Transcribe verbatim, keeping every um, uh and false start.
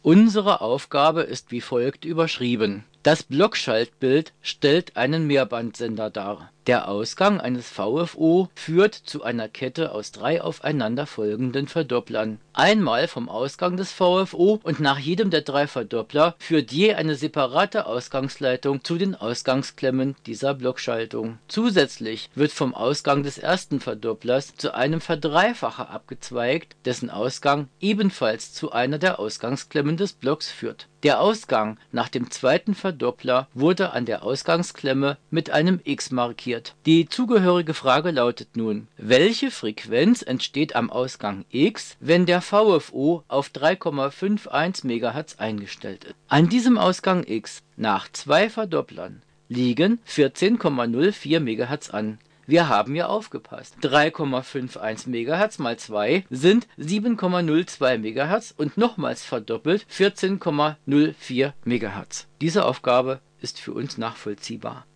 Unsere Aufgabe ist wie folgt überschrieben: Das Blockschaltbild stellt einen Mehrbandssender dar. Der Ausgang eines V F O führt zu einer Kette aus drei aufeinanderfolgenden Verdopplern. Einmal vom Ausgang des V F O und nach jedem der drei Verdoppler führt je eine separate Ausgangsleitung zu den Ausgangsklemmen dieser Blockschaltung. Zusätzlich wird vom Ausgang des ersten Verdopplers zu einem Verdreifacher abgezweigt, dessen Ausgang ebenfalls zu einer der Ausgangsklemmen des Blocks führt. Der Ausgang nach dem zweiten Verdoppler wurde an der Ausgangsklemme mit einem X markiert. Die zugehörige Frage lautet nun: Welche Frequenz entsteht am Ausgang X, wenn der V F O auf drei Komma einundfünfzig Megahertz eingestellt ist? An diesem Ausgang X nach zwei Verdopplern liegen vierzehn Komma null vier Megahertz an. Wir haben ja aufgepasst. drei Komma einundfünfzig Megahertz mal zwei sind sieben Komma null zwei Megahertz und nochmals verdoppelt vierzehn Komma null vier Megahertz. Diese Aufgabe ist für uns nachvollziehbar.